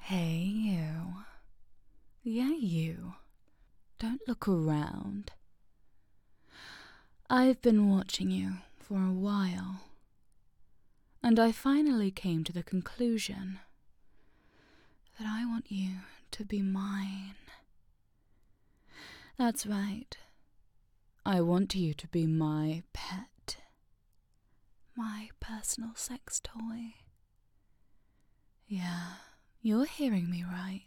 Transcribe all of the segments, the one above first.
Hey, you. Yeah, you. Don't look around. I've been watching you for a while, and I finally came to the conclusion that I want you to be mine. That's right. I want you to be my pet, my personal sex toy. Yeah, you're hearing me right.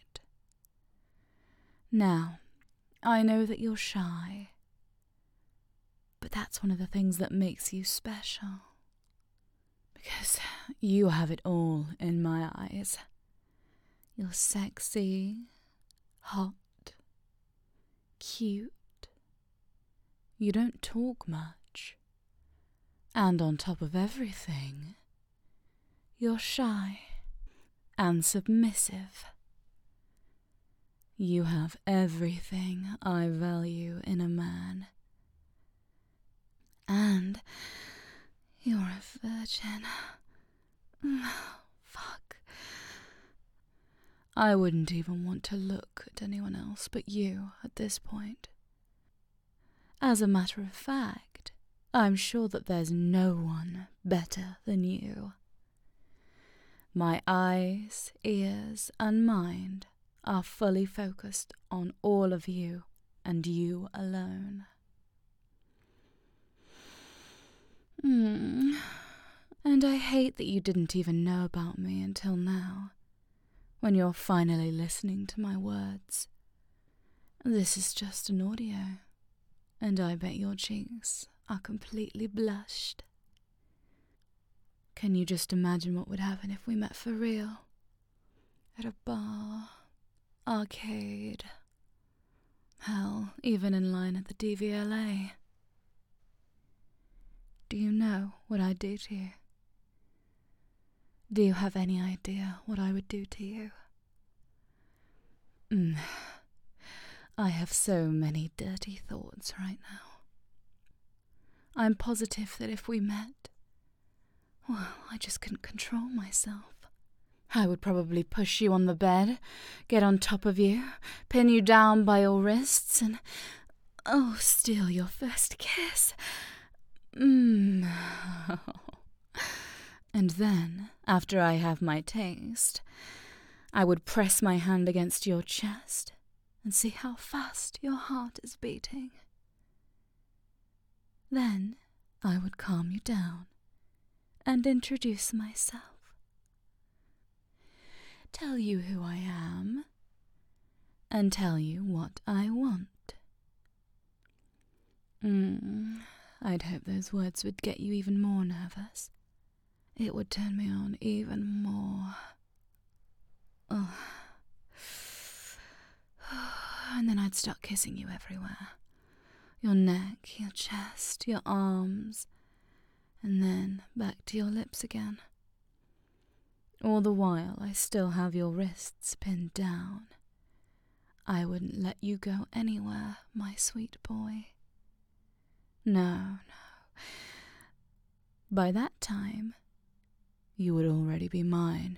Now, I know that you're shy, but that's one of the things that makes you special. Because you have it all in my eyes. You're sexy, hot, cute. You don't talk much. And on top of everything, you're shy and submissive. You have everything I value in a man. And you're a virgin. Fuck. I wouldn't even want to look at anyone else but you at this point. As a matter of fact, I'm sure that there's no one better than you. My eyes, ears, and mind are fully focused on all of you and you alone. And I hate that you didn't even know about me until now, when you're finally listening to my words. This is just an audio, and I bet your cheeks are completely blushed. Can you just imagine what would happen if we met for real? At a bar, arcade, hell, even in line at the DVLA. Do you know what I'd do to you? Do you have any idea what I would do to you? I have so many dirty thoughts right now. I'm positive that if we met, well, I just couldn't control myself. I would probably push you on the bed, get on top of you, pin you down by your wrists, and, steal your first kiss. And then, after I have my taste, I would press my hand against your chest and see how fast your heart is beating. Then I would calm you down and introduce myself. Tell you who I am and tell you what I want. I'd hope those words would get you even more nervous. It would turn me on even more. And then I'd start kissing you everywhere. Your neck, your chest, your arms, and then back to your lips again. All the while I still have your wrists pinned down. I wouldn't let you go anywhere, my sweet boy. No. By that time, you would already be mine.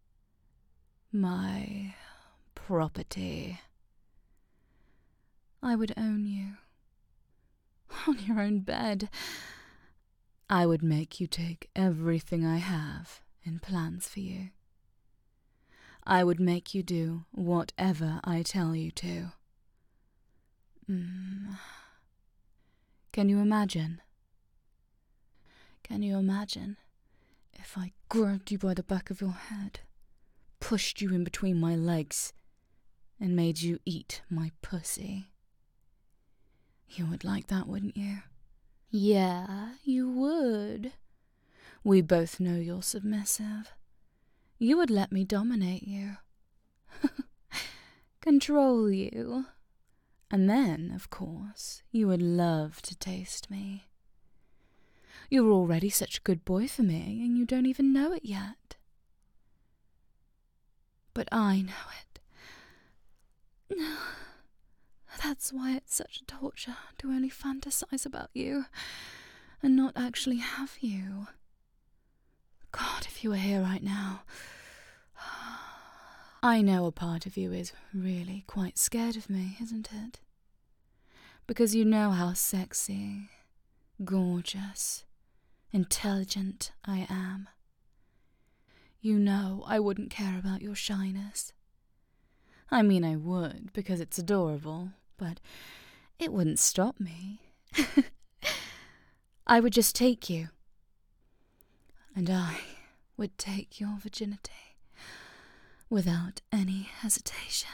My property. I would own you. On your own bed. I would make you take everything I have in plans for you. I would make you do whatever I tell you to. Can you imagine? Can you imagine if I grabbed you by the back of your head, pushed you in between my legs, and made you eat my pussy? You would like that, wouldn't you? Yeah, you would. We both know you're submissive. You would let me dominate you. Control you. And then, of course, you would love to taste me. You're already such a good boy for me, and you don't even know it yet. But I know it. That's why it's such a torture to only fantasize about you and not actually have you. God, if you were here right now, I know a part of you is really quite scared of me, isn't it? Because you know how sexy, gorgeous, intelligent I am. You know I wouldn't care about your shyness. I mean, I would, because it's adorable, but it wouldn't stop me. I would just take you. And I would take your virginity without any hesitation.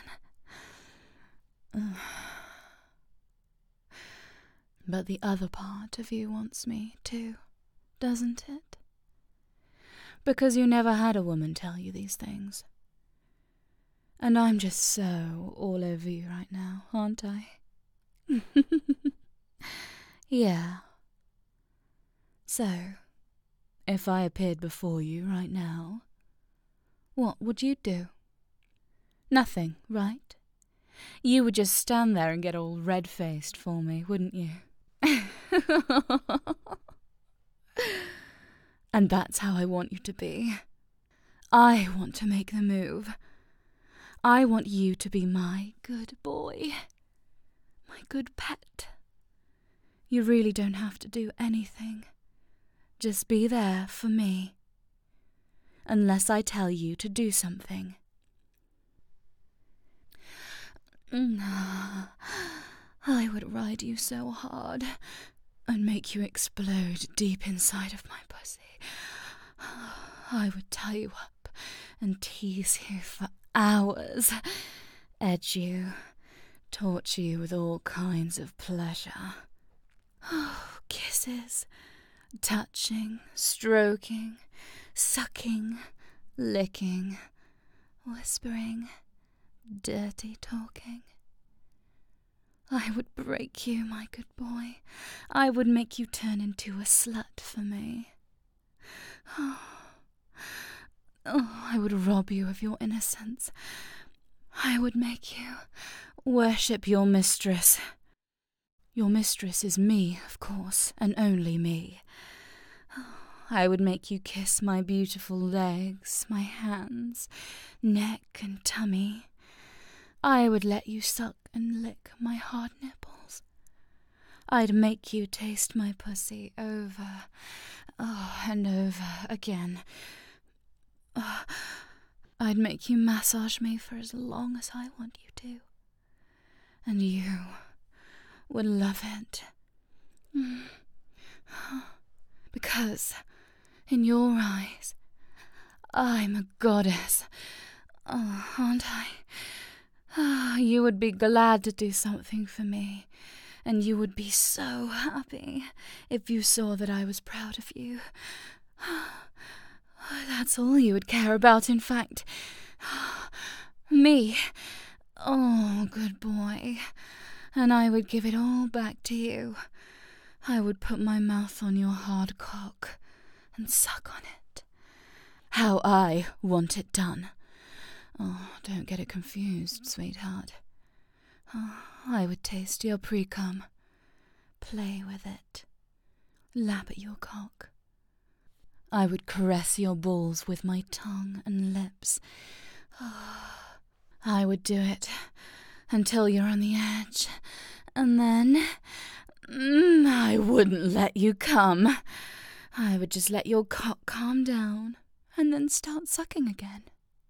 But the other part of you wants me too, doesn't it? Because you never had a woman tell you these things. And I'm just so all over you right now, aren't I? Yeah. So, if I appeared before you right now, what would you do? Nothing, right? You would just stand there and get all red-faced for me, wouldn't you? And that's how I want you to be. I want to make the move. I want you to be my good boy. My good pet. You really don't have to do anything. Just be there for me. Unless I tell you to do something. I would ride you so hard and make you explode deep inside of my pussy. I would tie you up and tease you for hours, edge you, torture you with all kinds of pleasure. Kisses, touching, stroking, sucking, licking, whispering, dirty talking. I would break you, my good boy. I would make you turn into a slut for me. I would rob you of your innocence. I would make you worship your mistress. Your mistress is me, of course, and only me. I would make you kiss my beautiful legs, my hands, neck and tummy. I would let you suck and lick my hard nipples. I'd make you taste my pussy over, and over again. I'd make you massage me for as long as I want you to. And you would love it. Because, in your eyes, I'm a goddess. Aren't I? You would be glad to do something for me, and you would be so happy if you saw that I was proud of you. That's all you would care about, in fact. Me. Oh, good boy. And I would give it all back to you. I would put my mouth on your hard cock and suck on it. How I want it done. Oh, don't get it confused, sweetheart. I would taste your pre-cum, play with it, lap at your cock. I would caress your balls with my tongue and lips. I would do it until you're on the edge, and then I wouldn't let you come. I would just let your cock calm down and then start sucking again.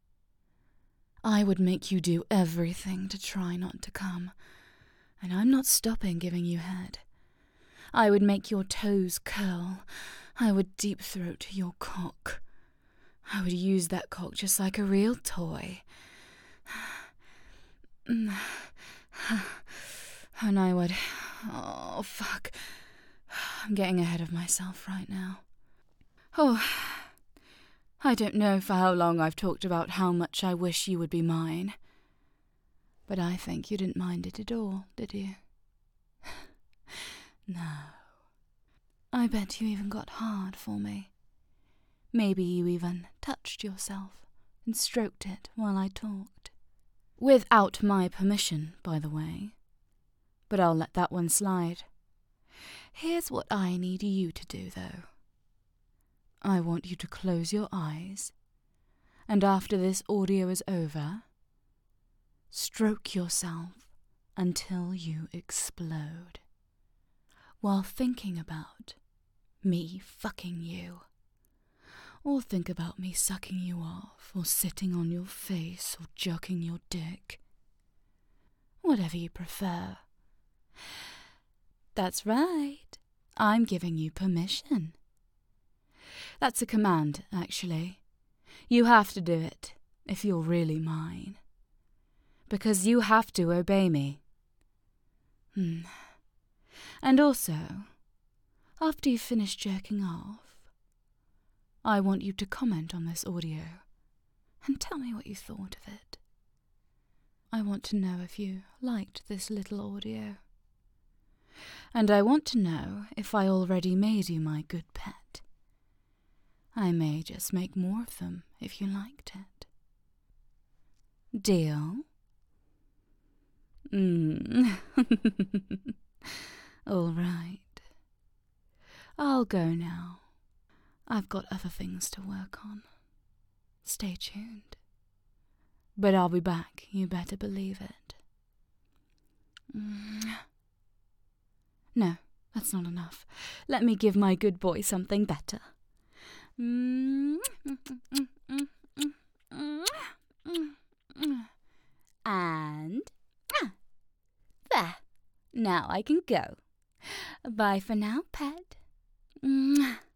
I would make you do everything to try not to come, and I'm not stopping giving you head. I would make your toes curl. I would deep throat your cock. I would use that cock just like a real toy. And I would... Oh, fuck. I'm getting ahead of myself right now. Oh, I don't know for how long I've talked about how much I wish you would be mine. But I think you didn't mind it at all, did you? No. I bet you even got hard for me. Maybe you even touched yourself and stroked it while I talked. Without my permission, by the way. But I'll let that one slide. Here's what I need you to do, though. I want you to close your eyes, and after this audio is over, Stroke yourself until you explode, while thinking about me fucking you. Or think about me sucking you off, or sitting on your face, or jerking your dick. Whatever you prefer. That's right. I'm giving you permission. That's a command, actually. You have to do it, if you're really mine. Because you have to obey me. And also, after you've finished jerking off, I want you to comment on this audio and tell me what you thought of it. I want to know if you liked this little audio. And I want to know if I already made you my good pet. I may just make more of them if you liked it. Deal? All right. I'll go now. I've got other things to work on. Stay tuned. But I'll be back, you better believe it. No, that's not enough. Let me give my good boy something better. And there. Now I can go. Bye for now, pet.